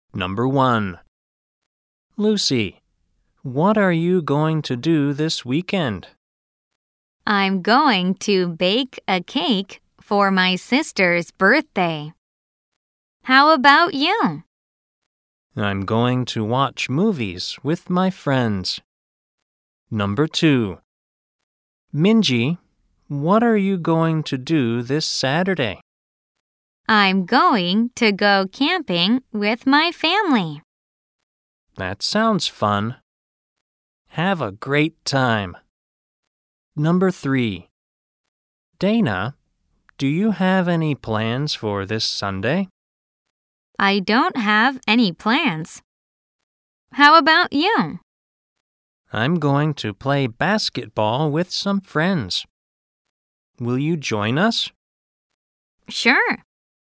Number 1. Lucy, what are you going to do this weekend? I'm going to bake a cake for my sister's birthday. How about you? I'm going to watch movies with my friends. Number 2. Minji, what are you going to do this Saturday? I'm going to go camping with my family. That sounds fun. Have a great time. Number 3. Dana, do you have any plans for this Sunday? I don't have any plans. How about you? I'm going to play basketball with some friends. Will you join us? Sure.